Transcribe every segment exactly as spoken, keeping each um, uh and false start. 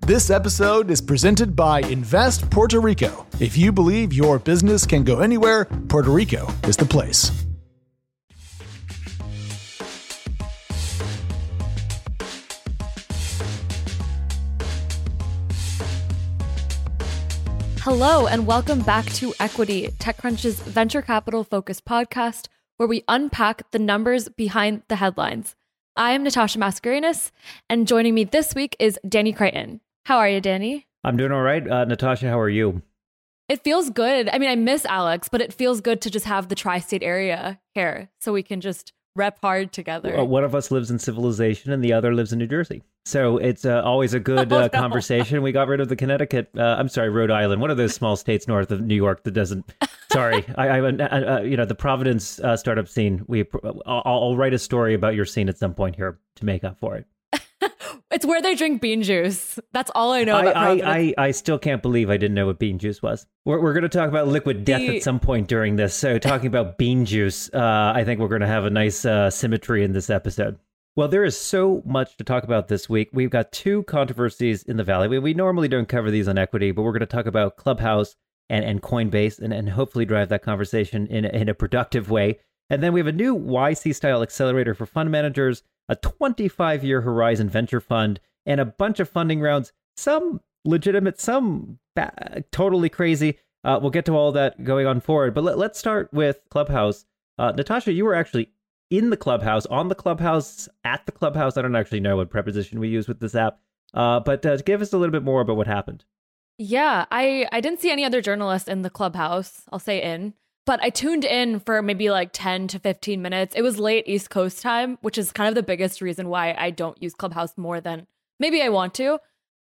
This episode is presented by Invest Puerto Rico. If you believe your business can go anywhere, Puerto Rico is the place. Hello, and welcome back to Equity, TechCrunch's venture capital focused podcast, where we unpack the numbers behind the headlines. I am Natasha Mascarenas, and joining me this week is Danny Crichton. How are you, Danny? I'm doing all right. Uh, Natasha, how are you? It feels good. I mean, I miss Alex, but it feels good to just have the tri-state area here so we can just rep hard together. Uh, one of us lives in civilization and the other lives in New Jersey. So it's uh, always a good oh, uh, no. conversation. We got rid of the Connecticut, uh, I'm sorry, Rhode Island, one of those small states north of New York that doesn't, sorry, I, I uh, you know, the Providence uh, startup scene. We, I'll, I'll write a story about your scene at some point here to make up for it. It's where they drink bean juice. That's all I know I, about I, Providence. I, I still can't believe I didn't know what bean juice was. We're, we're going to talk about liquid death The... at some point during this. So talking about bean juice, uh, I think we're going to have a nice uh, symmetry in this episode. Well, there is so much to talk about this week. We've got two controversies in the Valley. We, we normally don't cover these on Equity, but we're going to talk about Clubhouse and, and Coinbase and, and hopefully drive that conversation in, in a productive way. And then we have a new Y C-style accelerator for fund managers, a twenty-five year horizon venture fund, and a bunch of funding rounds, some legitimate, some ba- totally crazy. Uh, we'll get to all that going on forward. But let, let's start with Clubhouse. Uh, Natasha, you were actually in the Clubhouse, on the Clubhouse, at the Clubhouse. I don't actually know what preposition we use with this app. Uh, but uh, give us a little bit more about what happened. Yeah, I, I didn't see any other journalists in the Clubhouse. I'll say in. But I tuned in for maybe like ten to fifteen minutes. It was late East Coast time, which is kind of the biggest reason why I don't use Clubhouse more than maybe I want to.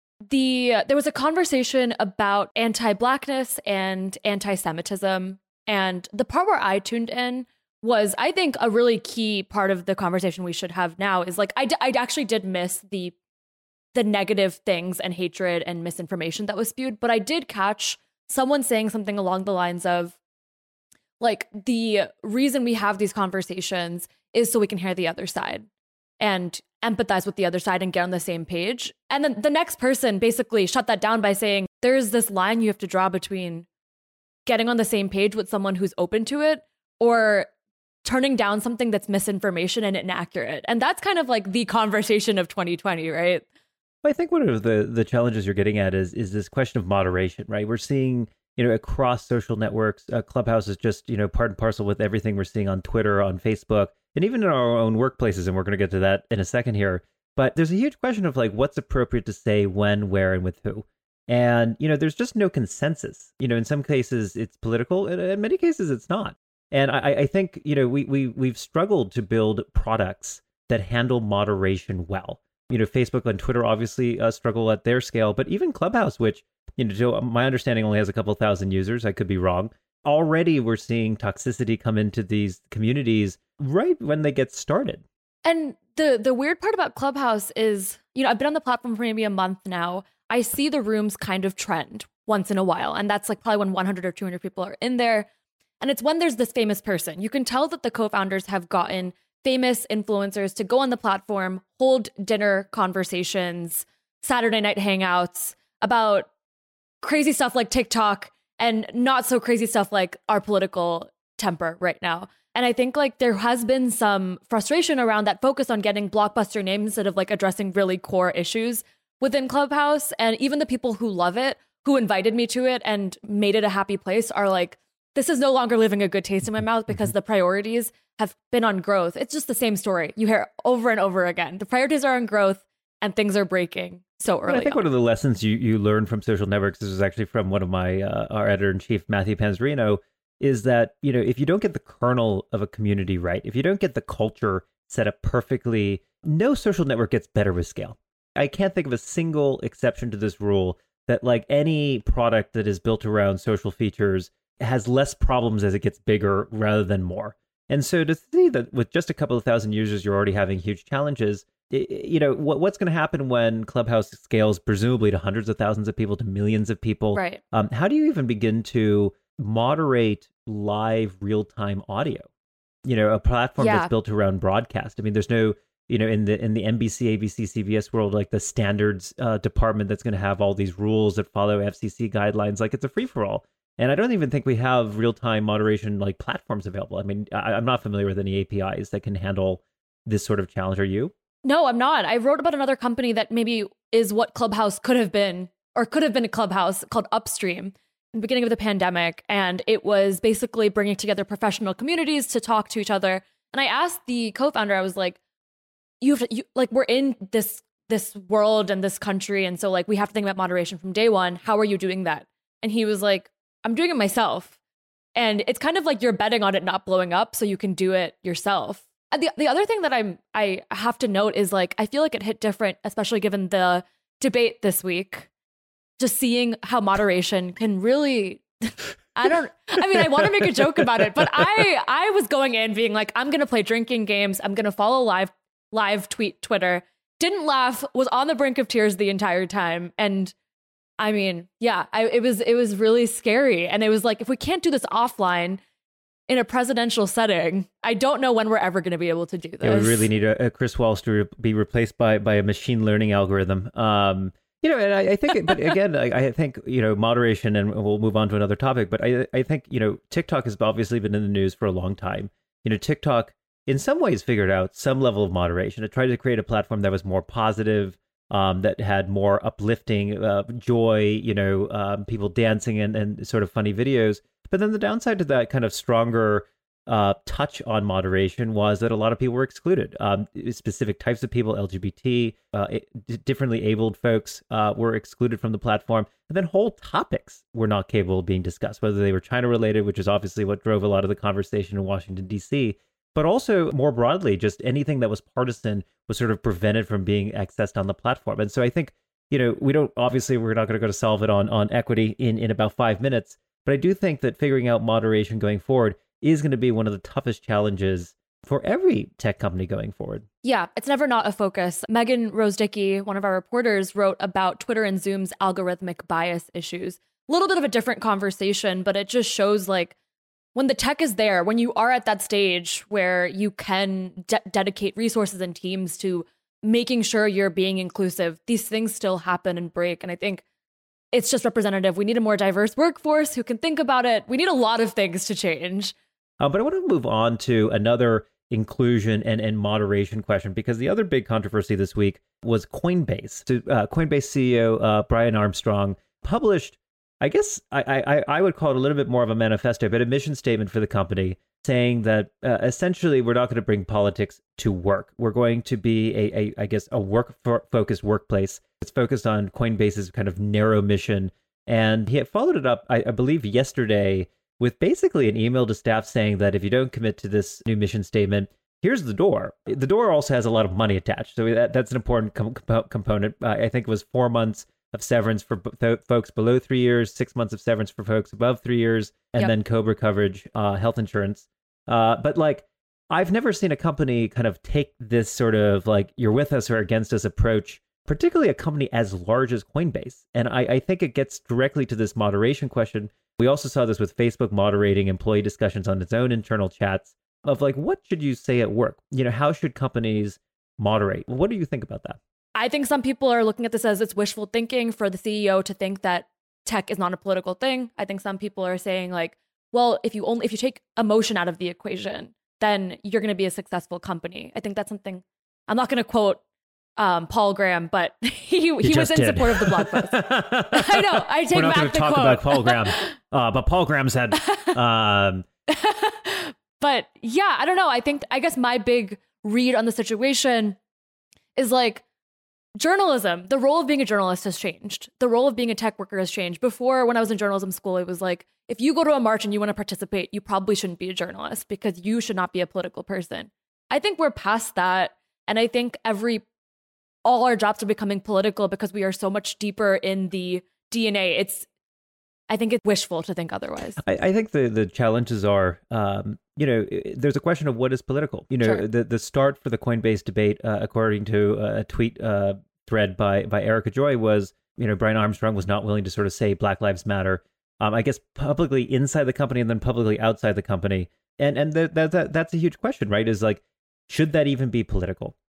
The there was a conversation about anti-Blackness and anti-Semitism. And the part where I tuned in was, I think, a really key part of the conversation we should have now is like, I, d- I actually did miss the the negative things and hatred and misinformation that was spewed. But I did catch someone saying something along the lines of, like, the reason we have these conversations is so we can hear the other side and empathize with the other side and get on the same page. And then the next person basically shut that down by saying, there's this line you have to draw between getting on the same page with someone who's open to it or turning down something that's misinformation and inaccurate. And that's kind of like the conversation of twenty twenty, right? I think one of the, the challenges you're getting at is is this question of moderation, right? We're seeing, you know, across social networks, uh, Clubhouse is just, you know, part and parcel with everything we're seeing on Twitter, on Facebook, and even in our own workplaces. And we're going to get to that in a second here. But there's a huge question of like, what's appropriate to say, when, where, and with who. And, you know, there's just no consensus. You know, in some cases it's political, and in many cases it's not. And I, I think, you know, we, we, we've struggled to build products that handle moderation well. You know, Facebook and Twitter obviously uh, struggle at their scale, but even Clubhouse, which, you know, to my understanding only has a couple thousand users. I could be wrong. Already we're seeing toxicity come into these communities right when they get started. And the the weird part about Clubhouse is, you know, I've been on the platform for maybe a month now. I see the rooms kind of trend once in a while. And that's like probably when one hundred or two hundred people are in there. And it's when there's this famous person. You can tell that the co-founders have gotten famous influencers to go on the platform, hold dinner conversations, Saturday night hangouts about crazy stuff like TikTok and not so crazy stuff like our political temper right now. And I think like there has been some frustration around that focus on getting blockbuster names instead of like addressing really core issues within Clubhouse. And even the people who love it, who invited me to it and made it a happy place, are like, this is no longer leaving a good taste in my mouth because the priorities have been on growth. It's just the same story you hear over and over again. The priorities are on growth and things are breaking so early. I think on. one of the lessons you, you learn from social networks, this was actually from one of my, uh, our editor-in-chief, Matthew Panzarino, is that, you know, if you don't get the kernel of a community right, if you don't get the culture set up perfectly, no social network gets better with scale. I can't think of a single exception to this rule that like any product that is built around social features has less problems as it gets bigger rather than more. And so to see that with just a couple of thousand users, you're already having huge challenges, it, you know, what, what's going to happen when Clubhouse scales presumably to hundreds of thousands of people, to millions of people? Right. Um, how do you even begin to moderate live real-time audio? You know, a platform Yeah. that's built around broadcast. I mean, there's no you know, in the in the N B C, A B C, C B S world, like the standards uh, department that's going to have all these rules that follow F C C guidelines. Like it's a free for all. And I don't even think we have real time moderation like platforms available. I mean, I, I'm not familiar with any A P Is that can handle this sort of challenge. Are you? No, I'm not. I wrote about another company that maybe is what Clubhouse could have been, or could have been a Clubhouse, called Upstream in the beginning of the pandemic. And it was basically bringing together professional communities to talk to each other. And I asked the co-founder, I was like, you have to, you, like, we're in this this world and this country. And so like, we have to think about moderation from day one. How are you doing that? And he was like, I'm doing it myself. And it's kind of like you're betting on it not blowing up so you can do it yourself. And the, the other thing that I'm, I have to note is like, I feel like it hit different, especially given the debate this week, just seeing how moderation can really, I don't, I mean, I want to make a joke about it, but I, I was going in being like, I'm going to play drinking games. I'm going to follow live, live tweet Twitter, didn't laugh, was on the brink of tears the entire time. And I mean, yeah, I, it was, it was really scary. And it was like, if we can't do this offline in a presidential setting, I don't know when we're ever going to be able to do this. Yeah, we really need a, a Chris Walsh to re- be replaced by by a machine learning algorithm. Um, you know, and I, I think, but again, I, I think, you know, moderation, and we'll move on to another topic, but I, I think, you know, TikTok has obviously been in the news for a long time. You know, TikTok in some ways figured out some level of moderation. It tried to create a platform that was more positive, um, that had more uplifting uh, joy, you know, um, people dancing and, and sort of funny videos. But then the downside to that kind of stronger uh, touch on moderation was that a lot of people were excluded. Um, specific types of people, L G B T, uh, differently abled folks uh, were excluded from the platform. And then whole topics were not capable of being discussed, whether they were China related, which is obviously what drove a lot of the conversation in Washington, D C, but also more broadly, just anything that was partisan was sort of prevented from being accessed on the platform. And so I think, you know, we don't, obviously, we're not going to go to solve it on, on equity in, in about five minutes. But I do think that figuring out moderation going forward is going to be one of the toughest challenges for every tech company going forward. Yeah, it's never not a focus. Megan Rose-Dickey, one of our reporters, wrote about Twitter and Zoom's algorithmic bias issues. A little bit of a different conversation, but it just shows like when the tech is there, when you are at that stage where you can de- dedicate resources and teams to making sure you're being inclusive, these things still happen and break. And I think it's just representative. We need a more diverse workforce who can think about it. We need a lot of things to change. Uh, but I want to move on to another inclusion and, and moderation question, because the other big controversy this week was Coinbase. So, uh, Coinbase C E O uh, Brian Armstrong published, I guess I, I, I would call it a little bit more of a manifesto, but a mission statement for the company saying that uh, essentially we're not going to bring politics to work. We're going to be a, a I guess, a work-focused workplace. It's focused on Coinbase's kind of narrow mission. And he had followed it up, I, I believe, yesterday with basically an email to staff saying that if you don't commit to this new mission statement, here's the door. The door also has a lot of money attached. So that, that's an important com- component. Uh, I think it was four months of severance for b- folks below three years, six months of severance for folks above three years, and yep. then COBRA coverage, uh, health insurance. Uh, but like, I've never seen a company kind of take this sort of like, you're with us or against us approach, particularly a company as large as Coinbase. And I, I think it gets directly to this moderation question. We also saw this with Facebook moderating employee discussions on its own internal chats of like, what should you say at work? You know, how should companies moderate? What do you think about that? I think some people are looking at this as it's wishful thinking for the C E O to think that tech is not a political thing. I think some people are saying like, well, if you only if you take emotion out of the equation, then you're going to be a successful company. I think that's something. I'm not going to quote um, Paul Graham, but he he was in did. support of the blog post. I know. I take We're not back the talk quote. about Paul Graham, uh, but Paul Graham said. Um... but yeah, I don't know. I think I guess my big read on the situation is like, journalism, the role of being a journalist has changed. The role of being a tech worker has changed. Before, when I was in journalism school, it was like, if you go to a march and you want to participate, you probably shouldn't be a journalist because you should not be a political person. I think we're past that. And I think every, all our jobs are becoming political because we are so much deeper in the D N A. It's, I think it's wishful to think otherwise. I, I think the, the challenges are, um, you know, there's a question of what is political. You know, Sure. the, the start for the Coinbase debate, uh, according to a tweet uh, thread by, by Erica Joy, was, you know, Brian Armstrong was not willing to sort of say Black Lives Matter, um, I guess publicly inside the company and then publicly outside the company. And and the, that, that that's a huge question, right? Is like, should that even be political?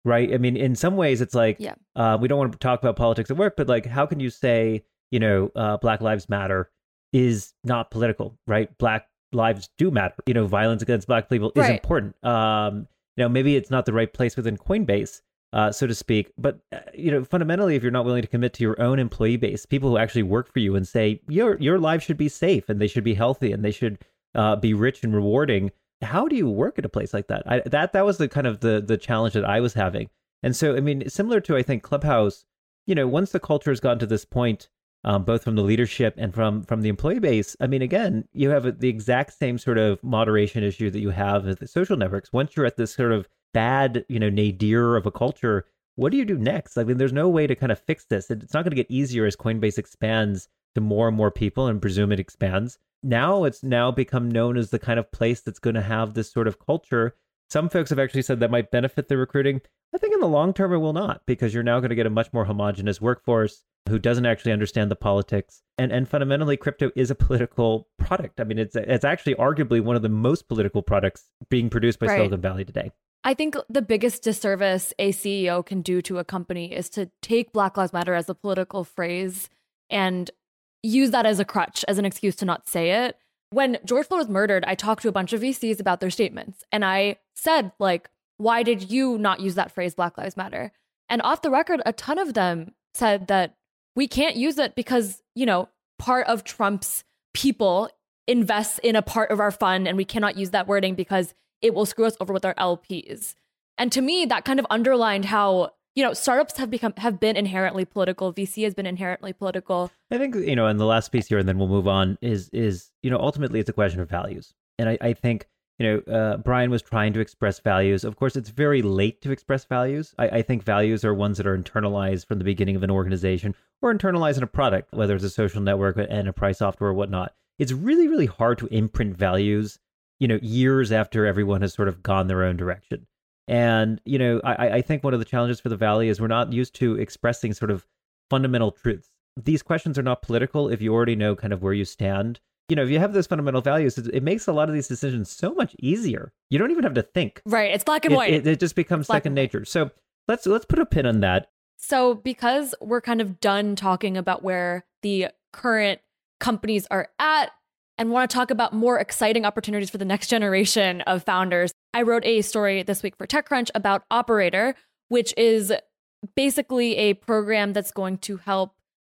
right? I mean, in some ways, it's like, yeah. uh, we don't want to talk about politics at work, but like, how can you say, you know, uh, Black Lives Matter is not political, right? Black lives do matter. You know, violence against Black people is Right. important. Um, you know, maybe it's not the right place within Coinbase, uh, so to speak. But, uh, you know, fundamentally, if you're not willing to commit to your own employee base, people who actually work for you and say your your lives should be safe and they should be healthy and they should uh, be rich and rewarding, how do you work at a place like that? I, that that was the kind of the the challenge that I was having. And so, I mean, similar to, I think, Clubhouse, you know, once the culture has gotten to this point, um, both from the leadership and from from the employee base, I mean, again, you have the exact same sort of moderation issue that you have with the social networks. Once you're at this sort of bad, you know, nadir of a culture, what do you do next? I mean, there's no way to kind of fix this. It's not going to get easier as Coinbase expands to more and more people, and presume it expands. Now it's now become known as the kind of place that's going to have this sort of culture. Some folks have actually said that might benefit the recruiting. I think in the long term, it will not, because you're now going to get a much more homogenous workforce who doesn't actually understand the politics. And and fundamentally, crypto is a political product. I mean, it's it's actually arguably one of the most political products being produced by Right. Silicon Valley today. I think the biggest disservice a C E O can do to a company is to take Black Lives Matter as a political phrase and use that as a crutch, as an excuse to not say it. When George Floyd was murdered, I talked to a bunch of V Cs about their statements. And I said, like, why did you not use that phrase, Black Lives Matter? And off the record, a ton of them said that we can't use it because, you know, part of Trump's people invests in a part of our fund and we cannot use that wording because it will screw us over with our L Ps. And to me, that kind of underlined how, you know, startups have become have been inherently political. V C has been inherently political. I think, you know, and the last piece here, and then we'll move on, is, is you know, ultimately it's a question of values. And I, I think, you know, uh, Brian was trying to express values. Of course, it's very late to express values. I, I think values are ones that are internalized from the beginning of an organization or internalized in a product, whether it's a social network, enterprise software, or whatnot. It's really, really hard to imprint values, you know, years after everyone has sort of gone their own direction. And, you know, I, I think one of the challenges for the Valley is we're not used to expressing sort of fundamental truths. These questions are not political if you already know kind of where you stand. You know, if you have those fundamental values, it, it makes a lot of these decisions so much easier. You don't even have to think. Right. It's black and It, white. it, it just becomes Black second and white. nature. So let's let's put a pin on that. So because we're kind of done talking about where the current companies are at and want to talk about more exciting opportunities for the next generation of founders, I wrote a story this week for TechCrunch about Operator, which is basically a program that's going to help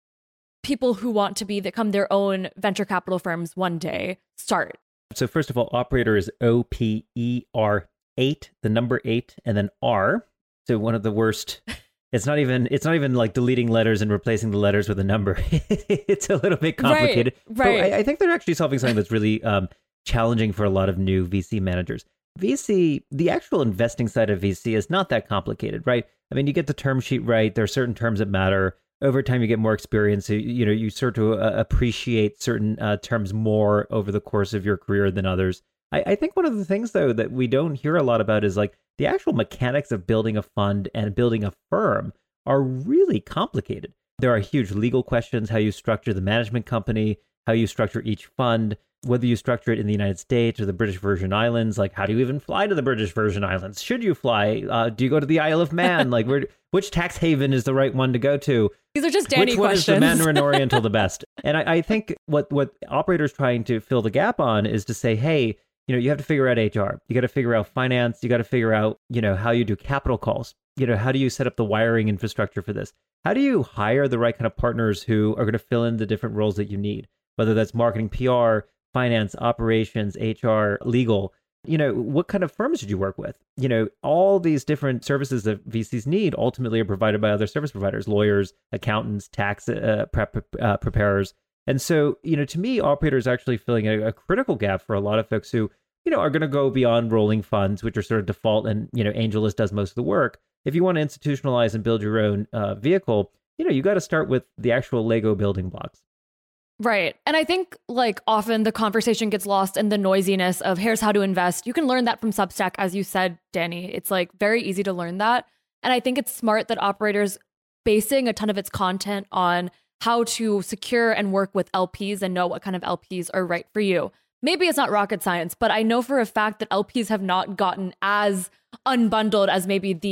people who want to be become their own venture capital firms one day start. So first of all, Operator is O P E R eight, the number eight, and then R. So one of the worst. It's not even it's not even like deleting letters and replacing the letters with a number. It's a little bit complicated. Right, right. But I, I think they're actually solving something that's really um, challenging for a lot of new V C managers. V C, the actual investing side of V C is not that complicated, right? I mean, you get the term sheet right. There are certain terms that matter. Over time, you get more experience. You, you know, you start to uh, appreciate certain uh, terms more over the course of your career than others. I, I think one of the things, though, that we don't hear a lot about is like the actual mechanics of building a fund and building a firm are really complicated. There are huge legal questions, how you structure the management company, how you structure each fund, whether you structure it in the United States or the British Virgin Islands. Like, how do you even fly to the British Virgin Islands? Should you fly? Uh, do you go to the Isle of Man? Like, where, which tax haven is the right one to go to? These are just Danny Which one questions. is the Mandarin Oriental the best? And I, I think what what Operator's trying to fill the gap on is to say, hey, you know, you have to figure out H R. You got to figure out finance. You got to figure out, you know, how you do capital calls. You know, how do you set up the wiring infrastructure for this? How do you hire the right kind of partners who are going to fill in the different roles that you need, whether that's marketing, P R, finance, operations, H R, legal? You know, what kind of firms did you work with? You know, all these different services that V Cs need ultimately are provided by other service providers, lawyers, accountants, tax uh, prep, uh, preparers. And so, you know, to me, Operator is actually filling a, a critical gap for a lot of folks who, you know, are going to go beyond rolling funds, which are sort of default, and, you know, AngelList does most of the work. If you want to institutionalize and build your own uh, vehicle, you know, you got to start with the actual Lego building blocks. Right. And I think like often the conversation gets lost in the noisiness of here's how to invest. You can learn that from Substack, as you said, Danny. It's like very easy to learn that. And I think it's smart that Operator's basing a ton of its content on how to secure and work with L Ps and know what kind of L Ps are right for you. Maybe it's not rocket science, but I know for a fact that L Ps have not gotten as unbundled as maybe the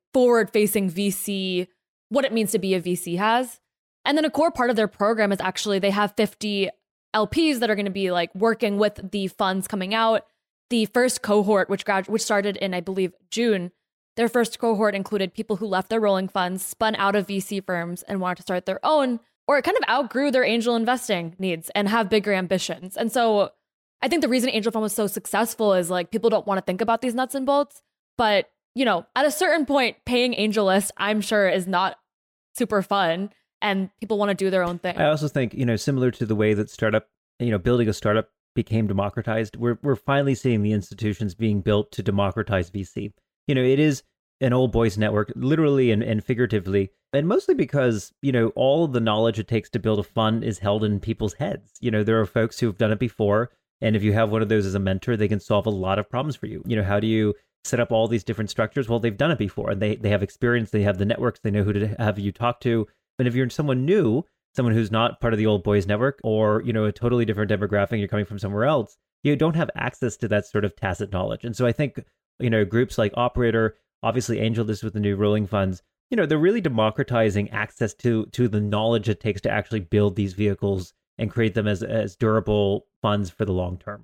forward-facing V C, what it means to be a V C has. And then a core part of their program is actually they have fifty L Ps that are going to be like working with the funds coming out. The first cohort, which grad- which started in, I believe, June, their first cohort included people who left their rolling funds, spun out of V C firms and wanted to start their own, or it kind of outgrew their angel investing needs and have bigger ambitions. And so I think the reason Angel Fund was so successful is like people don't want to think about these nuts and bolts. But, you know, at a certain point, paying AngelList, I'm sure, is not super fun. And people want to do their own thing. I also think, you know, similar to the way that startup, you know, building a startup became democratized, we're we're finally seeing the institutions being built to democratize V C. You know, it is an old boys network, literally and, and figuratively, and mostly because, you know, all of the knowledge it takes to build a fund is held in people's heads. You know, there are folks who've done it before, and if you have one of those as a mentor, they can solve a lot of problems for you. You know, how do you set up all these different structures? Well, they've done it before, and they they have experience, they have the networks, they know who to have you talk to. But if you're someone new, someone who's not part of the old boys network, or, you know, a totally different demographic, you're coming from somewhere else, you don't have access to that sort of tacit knowledge. And so I think, you know, groups like Operator, obviously AngelList with the new rolling funds, you know, they're really democratizing access to to the knowledge it takes to actually build these vehicles and create them as as durable funds for the long term.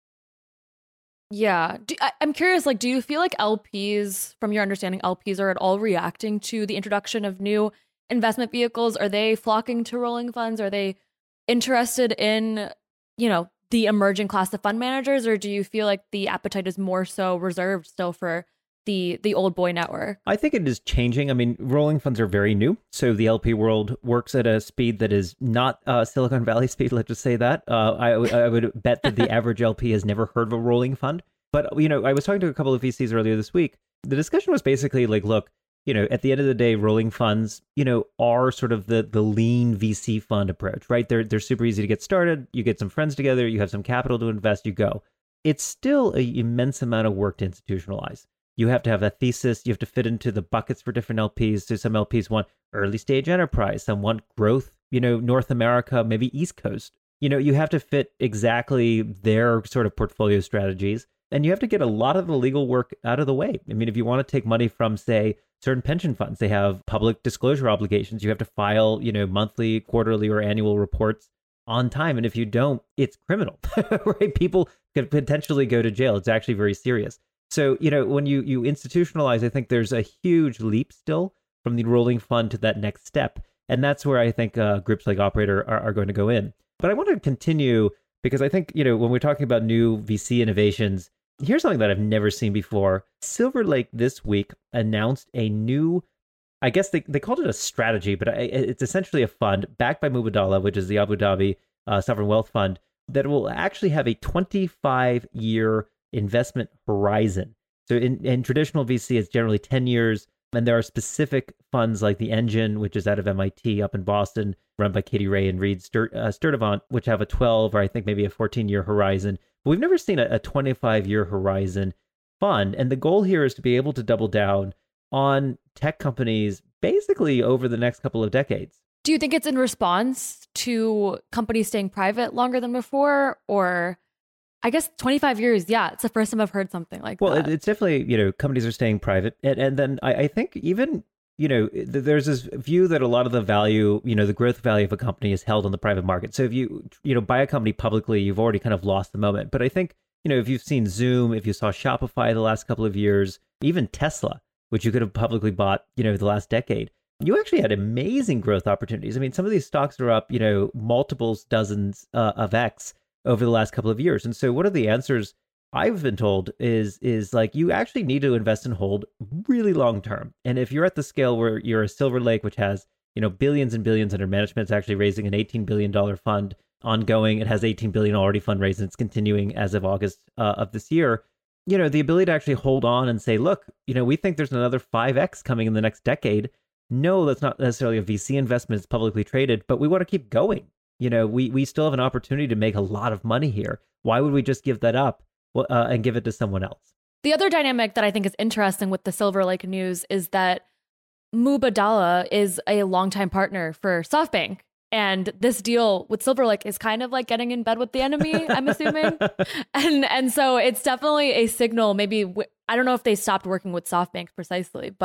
Yeah. Do, I, I'm curious, like, do you feel like L Ps, from your understanding, L Ps are at all reacting to the introduction of new investment vehicles? Are they flocking to rolling funds? Are they interested in, you know, the emerging class of fund managers? Or do you feel like the appetite is more so reserved still for the the old boy network? I think it is changing. I mean, rolling funds are very new. So the L P world works at a speed that is not uh, Silicon Valley speed, let's just say that. Uh, I, I would bet that the average L P has never heard of a rolling fund. But, you know, I was talking to a couple of V Cs earlier this week. The discussion was basically like, look, you know, at the end of the day, rolling funds, you know, are sort of the the lean V C fund approach, right? They're they're super easy to get started. You get some friends together, you have some capital to invest, you go. It's still an immense amount of work to institutionalize. You have to have a thesis. You have to fit into the buckets for different L Ps. So some L Ps want early stage enterprise, some want growth, you know, North America, maybe East Coast. You know, you have to fit exactly their sort of portfolio strategies. And you have to get a lot of the legal work out of the way. I mean, if you want to take money from, say, certain pension funds, they have public disclosure obligations. You have to file, you know, monthly, quarterly, or annual reports on time. And if you don't, it's criminal, right? People could potentially go to jail. It's actually very serious. So, you know, when you, you institutionalize, I think there's a huge leap still from the rolling fund to that next step. And that's where I think uh, groups like Operator are, are going to go in. But I want to continue because I think, you know, when we're talking about new V C innovations, here's something that I've never seen before. Silver Lake this week announced a new, I guess they, they called it a strategy, but it's essentially a fund backed by Mubadala, which is the Abu Dhabi uh, sovereign wealth fund, that will actually have a twenty-five year investment horizon. So in, in traditional V C, it's generally ten years. And there are specific funds like the Engine, which is out of M I T up in Boston, run by Katie Ray and Reed Stur- uh, Sturdivant, which have a twelve or I think maybe a fourteen year horizon. But we've never seen a, a twenty-five year horizon fund. And the goal here is to be able to double down on tech companies basically over the next couple of decades. Do you think it's in response to companies staying private longer than before? Or I guess twenty-five years, yeah, it's the first time I've heard something like well, that. Well, it's definitely, you know, companies are staying private. And, and then I, I think even, you know, there's this view that a lot of the value, you know, the growth value of a company is held on the private market. So if you, you know, buy a company publicly, you've already kind of lost the moment. But I think, you know, if you've seen Zoom, if you saw Shopify the last couple of years, even Tesla, which you could have publicly bought, you know, the last decade, you actually had amazing growth opportunities. I mean, some of these stocks are up, you know, multiples, dozens uh, of X over the last couple of years. And so one of the answers I've been told is, is like, you actually need to invest and hold really long term. And if you're at the scale where you're a Silver Lake, which has, you know, billions and billions under management, it's actually raising an eighteen billion dollars fund ongoing. It has eighteen billion dollars already fundraised, and it's continuing as of August uh, of this year. You know, the ability to actually hold on and say, look, you know, we think there's another five X coming in the next decade. No, that's not necessarily a V C investment. It's publicly traded, but we want to keep going. You know, we, we still have an opportunity to make a lot of money here. Why would we just give that up uh, and give it to someone else? The other dynamic that I think is interesting with the Silver Lake news is that Mubadala is a longtime partner for SoftBank. And this deal with Silver Lake is kind of like getting in bed with the enemy, I'm assuming. and and so it's definitely a signal. Maybe, w- I don't know if they stopped working with SoftBank precisely, but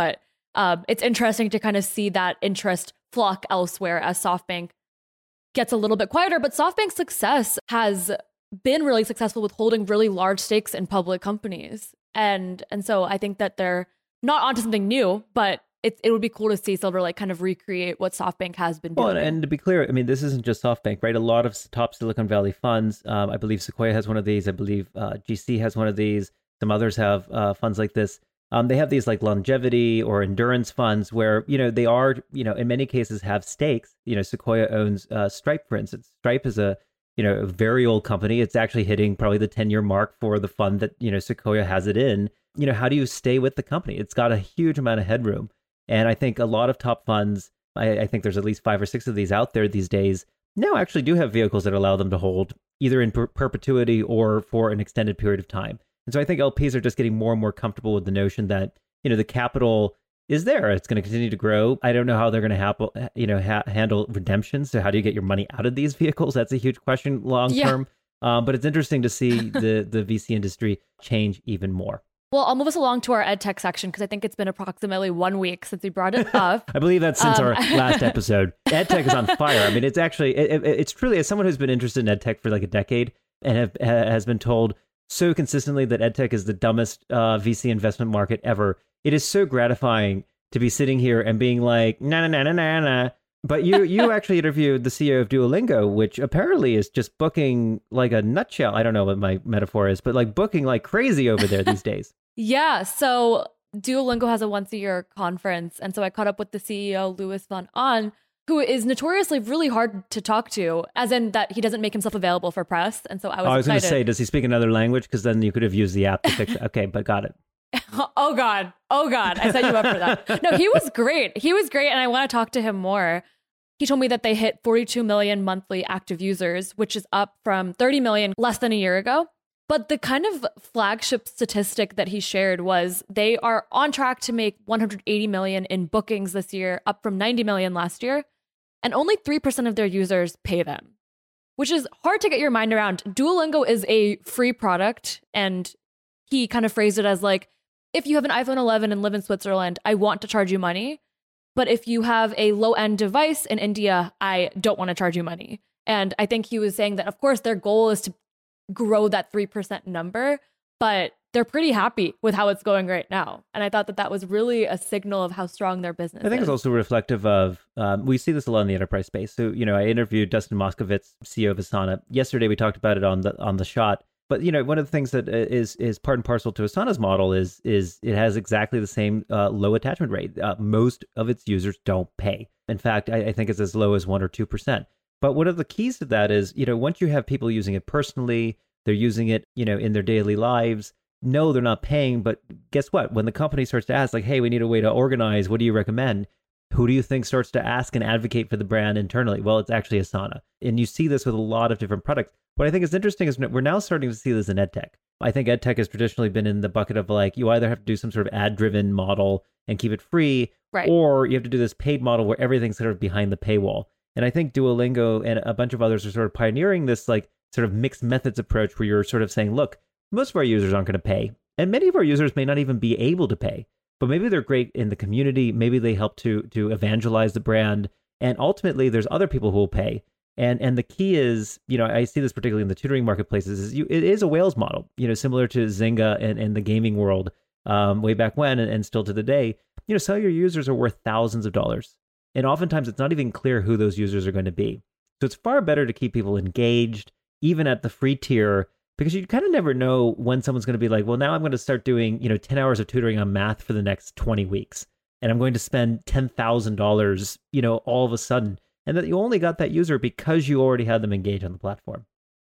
um, it's interesting to kind of see that interest flock elsewhere as SoftBank gets a little bit quieter. But SoftBank's success has been really successful with holding really large stakes in public companies. And and so I think that they're not onto something new, but it, it would be cool to see Silver Lake kind of recreate what SoftBank has been doing. Well, and to be clear, I mean, this isn't just SoftBank, right? A lot of top Silicon Valley funds, um, I believe Sequoia has one of these. I believe uh, G C has one of these. Some others have uh, funds like this. Um, they have these like longevity or endurance funds where, you know, they are, you know, in many cases have stakes. You know, Sequoia owns uh, Stripe, for instance. Stripe is a, you know, a very old company. It's actually hitting probably the ten-year mark for the fund that, you know, Sequoia has it in. You know, how do you stay with the company? It's got a huge amount of headroom. And I think a lot of top funds, I, I think there's at least five or six of these out there these days, now actually do have vehicles that allow them to hold either in per- perpetuity or for an extended period of time. And so I think L Ps are just getting more and more comfortable with the notion that, you know, the capital is there. It's going to continue to grow. I don't know how they're going to ha- you know, ha- handle redemptions. So how do you get your money out of these vehicles? That's a huge question long term. Yeah. Um, but it's interesting to see the, the V C industry change even more. Well, I'll move us along to our EdTech section because I think it's been approximately one week since we brought it up. I believe that's since um, our last episode. EdTech is on fire. I mean, it's actually, it, it, it's truly, as someone who's been interested in EdTech for like a decade and have, has been told so consistently that EdTech is the dumbest uh, V C investment market ever, it is so gratifying to be sitting here and being like, na na na na na na. But you you actually interviewed the C E O of Duolingo, which apparently is just booking like a nutshell. I don't know what my metaphor is, but like booking like crazy over there these days. Yeah. So Duolingo has a once a year conference. And so I caught up with the C E O, Louis von Ahn, who is notoriously really hard to talk to, as in that he doesn't make himself available for press. And so I was oh, I was going to say, does he speak another language? Because then you could have used the app to fix it. Okay, but got it. Oh, God. Oh, God. I set you up for that. No, he was great. He was great. And I want to talk to him more. He told me that they hit forty-two million monthly active users, which is up from thirty million less than a year ago. But the kind of flagship statistic that he shared was they are on track to make one hundred eighty million in bookings this year, up from ninety million last year. And only three percent of their users pay them, which is hard to get your mind around. Duolingo is a free product. And he kind of phrased it as like, if you have an iPhone eleven and live in Switzerland, I want to charge you money. But if you have a low-end device in India, I don't want to charge you money. And I think he was saying that, of course, their goal is to grow that three percent number, but they're pretty happy with how it's going right now. And I thought that that was really a signal of how strong their business is. I think is. It's also reflective of, um, we see this a lot in the enterprise space. So, you know, I interviewed Dustin Moskovitz, C E O of Asana. Yesterday, we talked about it on the on the shot. But, you know, one of the things that is is part and parcel to Asana's model is is it has exactly the same uh, low attachment rate. Uh, most of its users don't pay. In fact, I, I think it's as low as one or two percent. But one of the keys to that is, you know, once you have people using it personally, they're using it, you know, in their daily lives. No, they're not paying. But guess what? When the company starts to ask, like, hey, we need a way to organize, what do you recommend? Who do you think starts to ask and advocate for the brand internally? Well, it's actually Asana. And you see this with a lot of different products. What I think is interesting is we're now starting to see this in EdTech. I think EdTech has traditionally been in the bucket of like, you either have to do some sort of ad-driven model and keep it free, right, or you have to do this paid model where everything's sort of behind the paywall. And I think Duolingo and a bunch of others are sort of pioneering this like sort of mixed methods approach where you're sort of saying, look, most of our users aren't going to pay. And many of our users may not even be able to pay, but maybe they're great in the community. Maybe they help to to evangelize the brand. And ultimately, there's other people who will pay. And and the key is, you know, I see this particularly in the tutoring marketplaces, is you, it is a whales model, you know, similar to Zynga and, and the gaming world um, way back when and, and still to the day. You know, some of your users are worth thousands of dollars. And oftentimes it's not even clear who those users are going to be. So it's far better to keep people engaged, even at the free tier, because you kind of never know when someone's going to be like, well, now I'm going to start doing, you know, ten hours of tutoring on math for the next twenty weeks. And I'm going to spend ten thousand dollars, you know, all of a sudden. And that you only got that user because you already had them engaged on the platform.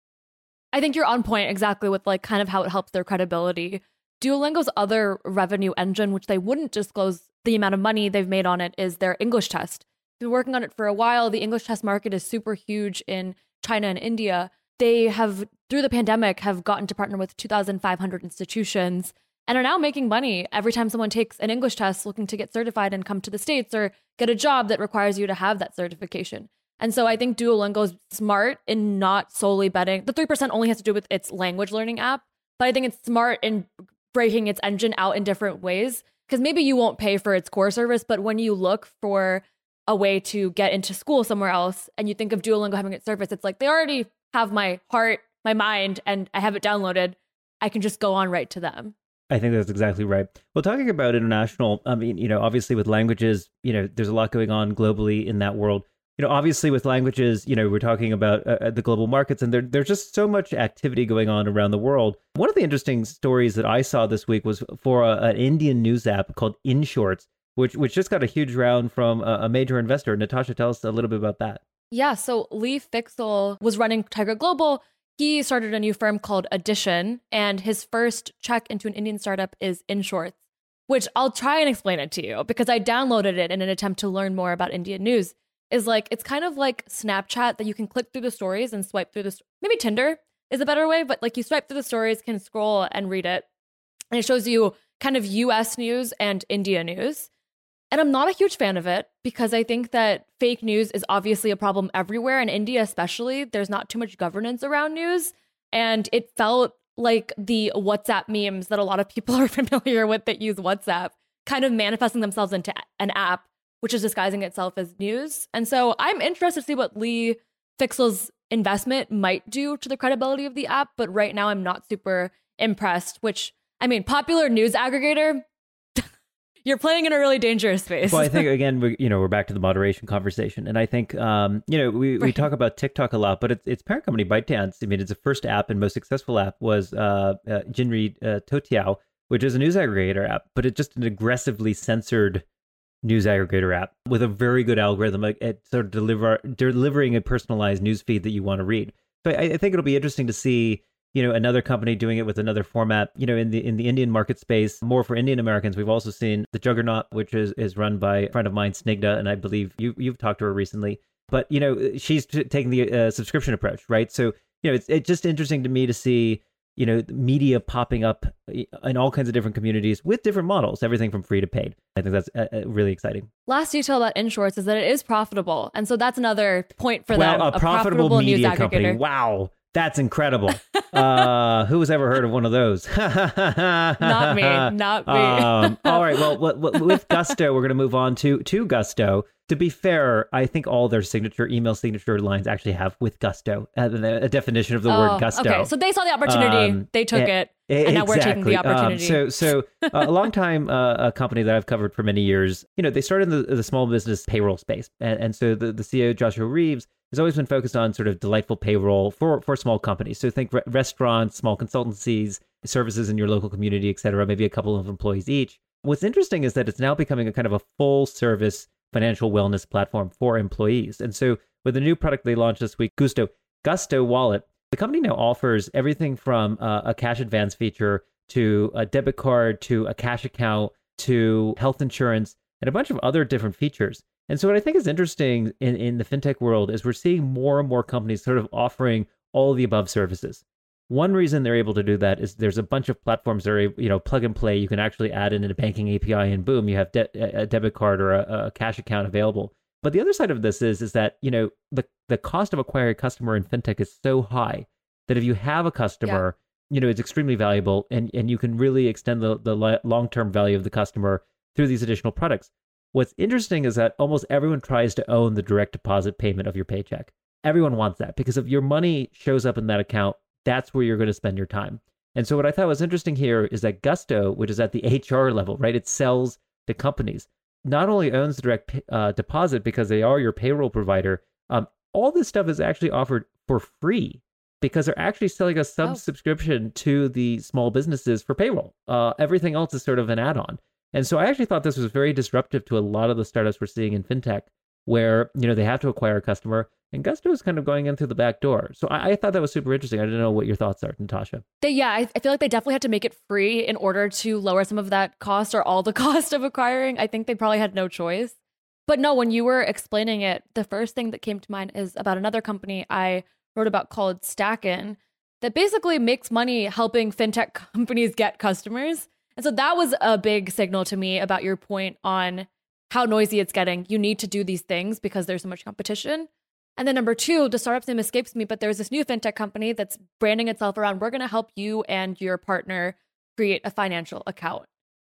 I think you're on point exactly with like kind of how it helps their credibility. Duolingo's other revenue engine, which they wouldn't disclose the amount of money they've made on it, is their English test. They've been working on it for a while. The English test market is super huge in China and India. They have, through the pandemic, have gotten to partner with two thousand five hundred institutions and are now making money every time someone takes an English test looking to get certified and come to the States or get a job that requires you to have that certification. And so I think Duolingo is smart in not solely betting. The three percent only has to do with its language learning app, but I think it's smart in breaking its engine out in different ways because maybe you won't pay for its core service, but when you look for a way to get into school somewhere else and you think of Duolingo having its service, it's like they already have my heart, my mind, and I have it downloaded. I can just go on right to them. I think that's exactly right. Well, talking about international, I mean, you know, obviously with languages, you know, there's a lot going on globally in that world. You know, obviously with languages, you know, we're talking about uh, the global markets, and there, there's just so much activity going on around the world. One of the interesting stories that I saw this week was for a, an Indian news app called InShorts, which which just got a huge round from a, a major investor. Natasha, tell us a little bit about that. Yeah, so Lee Fixel was running Tiger Global. He started a new firm called Addition, and his first check into an Indian startup is InShorts, which I'll try and explain it to you because I downloaded it in an attempt to learn more about Indian news. Is like, it's kind of like Snapchat that you can click through the stories and swipe through the, st- maybe Tinder is a better way, but like you swipe through the stories, can scroll and read it. And it shows you kind of U S news and India news. And I'm not a huge fan of it because I think that fake news is obviously a problem everywhere. In India, especially, there's not too much governance around news. And it felt like the WhatsApp memes that a lot of people are familiar with that use WhatsApp kind of manifesting themselves into an app, which is disguising itself as news. And so I'm interested to see what Lee Fixel's investment might do to the credibility of the app. But right now, I'm not super impressed, which, I mean, popular news aggregator, you're playing in a really dangerous space. Well, I think, again, we, you know, we're back to the moderation conversation. And I think, um, you know, we, right. we talk about TikTok a lot, but it's, its parent company, ByteDance, I mean, its first app and most successful app was uh, uh, Jinri uh, Toutiao, which is a news aggregator app, but it's just an aggressively censored news aggregator app with a very good algorithm at, at sort of deliver, delivering a personalized news feed that you want to read. So I, I think it'll be interesting to see, you know, another company doing it with another format, you know, in the in the Indian market space, more for Indian Americans. We've also seen the Juggernaut, which is, is run by a friend of mine, Snigdha, and I believe you, you've talked to her recently. But, you know, she's t- taking the uh, subscription approach, right? So, you know, it's, it's just interesting to me to see, you know, media popping up in all kinds of different communities with different models, everything from free to paid. I think that's uh, really exciting. Last detail about InShorts is that it is profitable. And so that's another point for well, them. A, a profitable, profitable media news aggregator. company. Wow. That's incredible. Uh, who has ever heard of one of those? Not me. Not me. um, all right. Well, with Gusto, we're going to move on to, to Gusto. To be fair, I think all their signature email signature lines actually have with Gusto, uh, a definition of the oh, word Gusto. Okay, so they saw the opportunity, um, they took it, and exactly. now we're taking the opportunity. Um, so, so uh, a long time uh, a company that I've covered for many years. You know, they started in the, the small business payroll space, and, and so the, the C E O Joshua Reeves has always been focused on sort of delightful payroll for for small companies. So think re- restaurants, small consultancies, services in your local community, et cetera. Maybe a couple of employees each. What's interesting is that it's now becoming a kind of a full service financial wellness platform for employees. And so with the new product they launched this week, Gusto, Gusto Wallet, the company now offers everything from uh, a cash advance feature to a debit card to a cash account to health insurance and a bunch of other different features. And so what I think is interesting in, in the fintech world is we're seeing more and more companies sort of offering all of the above services. One reason they're able to do that is there's a bunch of platforms that are, you know, plug and play. You can actually add in a banking A P I and boom, you have de- a debit card or a, a cash account available. But the other side of this is, is that, you know, the, the cost of acquiring a customer in fintech is so high that if you have a customer, yeah. you know, it's extremely valuable and, and you can really extend the, the long-term value of the customer through these additional products. What's interesting is that almost everyone tries to own the direct deposit payment of your paycheck. Everyone wants that because if your money shows up in that account, that's where you're going to spend your time. And so what I thought was interesting here is that Gusto, which is at the H R level, right? It sells to companies, not only owns the direct uh, deposit because they are your payroll provider. Um, all this stuff is actually offered for free because they're actually selling a sub-subscription oh. to the small businesses for payroll. Uh, everything else is sort of an add-on. And so I actually thought this was very disruptive to a lot of the startups we're seeing in fintech where, you know, they have to acquire a customer. And Gusto is kind of going in through the back door. So I, I thought that was super interesting. I didn't know what your thoughts are, Natasha. They, yeah, I, I feel like they definitely had to make it free in order to lower some of that cost or all the cost of acquiring. I think they probably had no choice. But no, when you were explaining it, the first thing that came to mind is about another company I wrote about called Stackin that basically makes money helping fintech companies get customers. And so that was a big signal to me about your point on how noisy it's getting. You need to do these things because there's so much competition. And then number two, the startup's name escapes me, but there's this new fintech company that's branding itself around, we're going to help you and your partner create a financial account.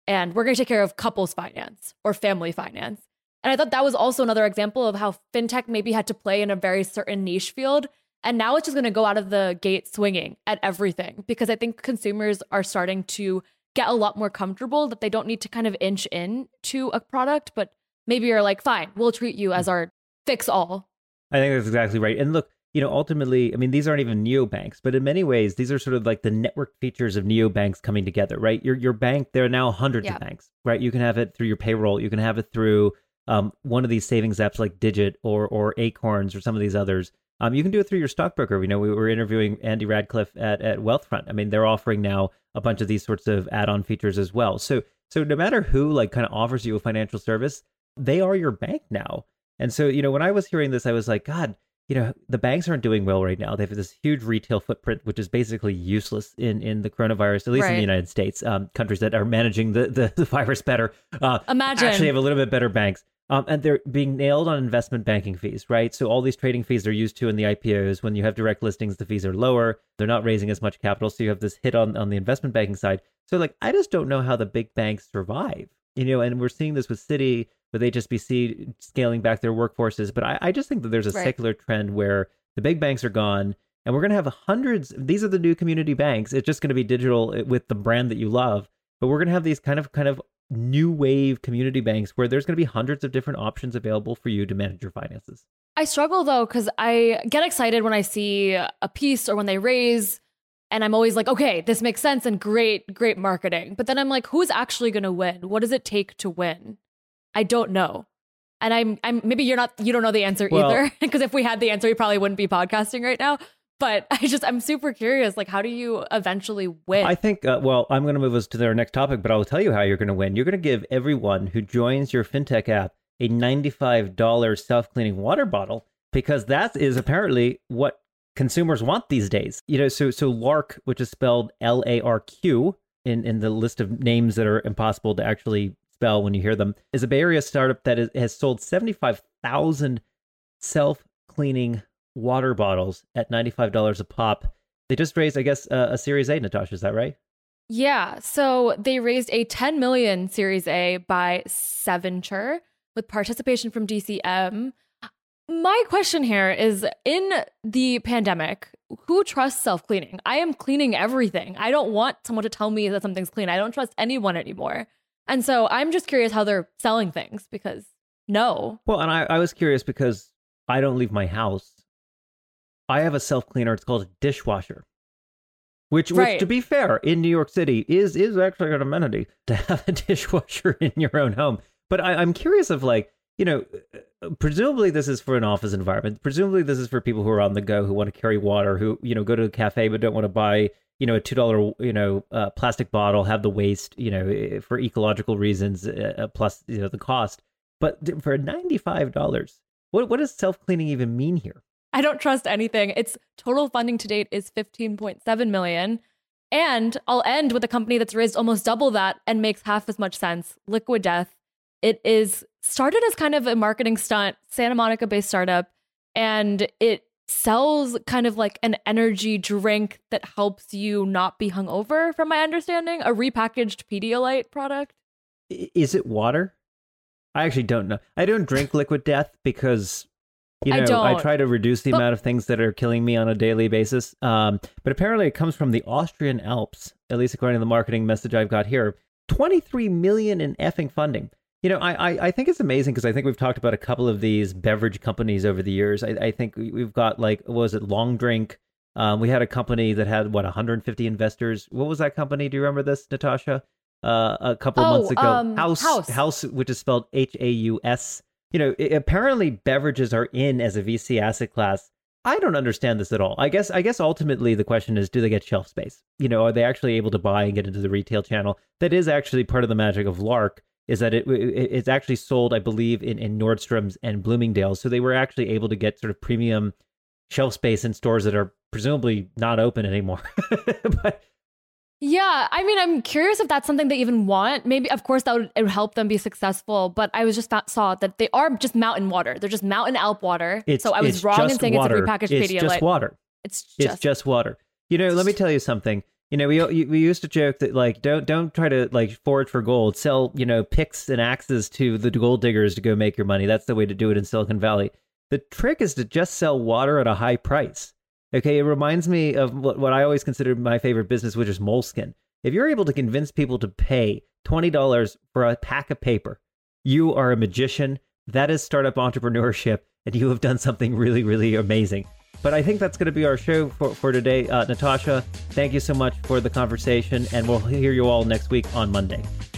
and we're going to take care of couples finance or family finance. And I thought that was also another example of how fintech maybe had to play in a very certain niche field. And now it's just going to go out of the gate swinging at everything, because I think consumers are starting to get a lot more comfortable that they don't need to kind of inch in to a product, but maybe you're like, fine, we'll treat you as our fix all. I think that's exactly right. And look, you know, ultimately, I mean, these aren't even neobanks, but in many ways, these are sort of like the network features of neobanks coming together, right? Your your bank, there are now hundreds yeah. of banks, right? You can have it through your payroll. You can have it through um, one of these savings apps like Digit or or Acorns or some of these others. Um, you can do it through your stockbroker. You know, we were interviewing Andy Radcliffe at, at Wealthfront. I mean, they're offering now a bunch of these sorts of add-on features as well. So so no matter who like kind of offers you a financial service, they are your bank now. And so, you know, when I was hearing this, I was like, God, you know, the banks aren't doing well right now. They have this huge retail footprint, which is basically useless in, in the coronavirus, at least right. in the United States. Um, countries that are managing the, the, the virus better uh, Imagine. actually have a little bit better banks. Um, and they're being nailed on investment banking fees, right? So all these trading fees they're used to in the I P Os. When you have direct listings, the fees are lower. They're not raising as much capital. So you have this hit on, on the investment banking side. So like, I just don't know how the big banks survive, you know, and we're seeing this with Citi, with H S B C scaling back their workforces. But I, I just think that there's a right. secular trend where the big banks are gone and we're going to have hundreds. These are the new community banks. It's just going to be digital with the brand that you love. But we're going to have these kind of kind of new wave community banks where there's going to be hundreds of different options available for you to manage your finances. I struggle though, because I get excited when I see a piece or when they raise, and I'm always like, okay, this makes sense and great, great marketing. But then I'm like, who's actually going to win? What does it take to win? I don't know. And I'm, I'm maybe you're not, you don't know the answer well, either, because if we had the answer, we probably wouldn't be podcasting right now. But I just, I'm super curious, like, how do you eventually win? I think, uh, well, I'm going to move us to their next topic, but I'll tell you how you're going to win. You're going to give everyone who joins your fintech app a ninety-five dollars self-cleaning water bottle, because that is apparently what consumers want these days. You know, so so Lark, which is spelled L A R Q in, in the list of names that are impossible to actually spell when you hear them, is a Bay Area startup that is, has sold seventy-five thousand self-cleaning water bottles at ninety-five dollars a pop. They just raised, I guess, uh, a Series A, Natasha, is that right? Yeah, so they raised a ten million Series A by Seventure with participation from D C M. My question here is, in the pandemic, who trusts self-cleaning? I am cleaning everything. I don't want someone to tell me that something's clean. I don't trust anyone anymore. And so I'm just curious how they're selling things, because no. Well, and I, I was curious because I don't leave my house. I have a self-cleaner. It's called a dishwasher, which, right. which, to be fair, in New York City is is actually an amenity to have a dishwasher in your own home. But I, I'm curious of, like, you know, presumably this is for an office environment. Presumably this is for people who are on the go, who want to carry water, who, you know, go to a cafe but don't want to buy, you know, a two dollar, you know, uh, plastic bottle, have the waste, you know, for ecological reasons, uh, plus, you know, the cost. But for ninety-five dollars, what what does self-cleaning even mean here? I don't trust anything. Its total funding to date is fifteen point seven million. And I'll end with a company that's raised almost double that and makes half as much sense. Liquid Death. It is started as kind of a marketing stunt, Santa Monica based startup, and it sells kind of like an energy drink that helps you not be hungover, from my understanding, a repackaged Pedialyte product. Is it water? I actually don't know. I don't drink Liquid Death because, you know, I, I try to reduce the but, amount of things that are killing me on a daily basis. Um, but apparently it comes from the Austrian Alps, at least according to the marketing message I've got here. twenty-three million in effing funding. You know, I, I, I think it's amazing because I think we've talked about a couple of these beverage companies over the years. I, I think we've got, like, what was it, Long Drink? Um, we had a company that had, what, one hundred fifty investors. What was that company? Do you remember this, Natasha? Uh, a couple of oh, months ago. Um, House, House, House, which is spelled H A U S. You know, it, apparently beverages are in as a V C asset class. I don't understand this at all. I guess I guess ultimately the question is, do they get shelf space? You know, are they actually able to buy and get into the retail channel? That is actually part of the magic of Lark, is that it, it it's actually sold, I believe, in, in Nordstrom's and Bloomingdale's. So they were actually able to get sort of premium shelf space in stores that are presumably not open anymore. But yeah, I mean, I'm curious if that's something they even want. Maybe, of course, that would, it would help them be successful. But I was just not, saw that they are just mountain water. They're just mountain Alp water. It's, so I was wrong in saying water. it's a repackaged It's Pedialyte. just water. It's just, it's just water. You know, let me tell you something. You know, we we used to joke that like don't don't try to like forage for gold. Sell, you know, picks and axes to the gold diggers to go make your money. That's the way to do it in Silicon Valley. The trick is to just sell water at a high price. Okay, it reminds me of what, what I always considered my favorite business, which is Moleskine. If you're able to convince people to pay twenty dollars for a pack of paper, you are a magician. That is startup entrepreneurship, and you have done something really, really amazing. But I think that's going to be our show for, for today. Uh, Natasha, thank you so much for the conversation, and we'll hear you all next week on Monday.